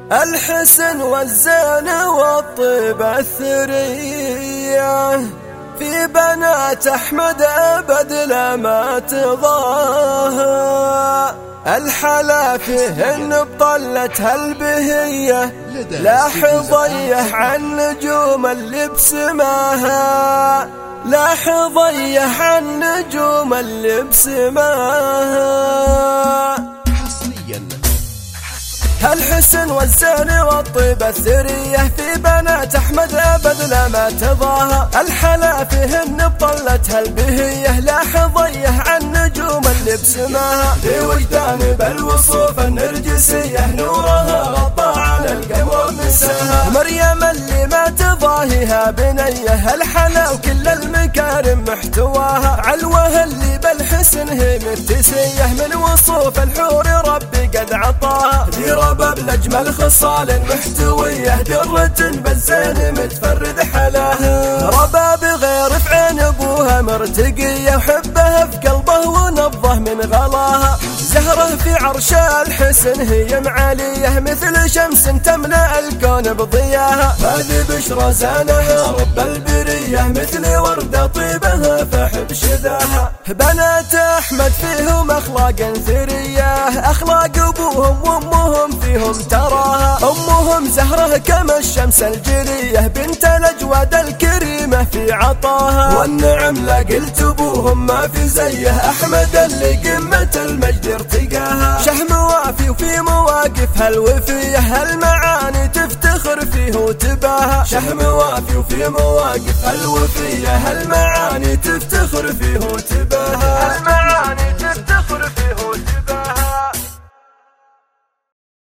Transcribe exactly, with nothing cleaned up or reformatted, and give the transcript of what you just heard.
الحسن والزين والطيب الثرية في بنات أحمد أبد لا ما تضاهى. الحلا فيهن بطلتها البهية لاحظيه عن نجوم اللي بسماها، لاحظيه عن نجوم اللي بسماها. الحسن والزين والطيب الثرية في بنات أحمد أبد لا ما تضاهى. الحلا فيهن بطلتها البهية لاحظيه عن نجوم اللي بسماها. في وجدان بالوصوف النرجسية نورها غطى على القمر مساها. مريم اللي ما تضاهيها بنيه الحلا وكل المكارم محتواها. علوه اللي بالحسن هي متسيه من وصوف الحور ربي قد عطاها. رباب لأجمل خصال محتوية درة بالزين متفرد حلاها. رباب غير في عين ابوها مرتقية وحبها في قلبه ونبضه من غلاها. زهره في عرش الحسن هي معاليه مثل شمس تملأ الكون بضياها. هذه بشرى زانها رب البرية مثل وردة طيبها فحب شذاها. بنات أحمد فيهم أخلاق ثرية أخلاق أبوهم وأمهم فيهم تراها. أمهم زهرة كما الشمس الجلية بنت الأجواد الكريمة في عطاها. والنعم لا قلت أبوهم ما في زيه أحمد اللي قمة المجد ارتقاها. شهم وافي وفي مواقفها الوفية المعاني تفتخر فيه وتباها. شهم وافي وفي مواقفها الوفية المعاني تفتخر فيه وتباها. المعاني تفتخر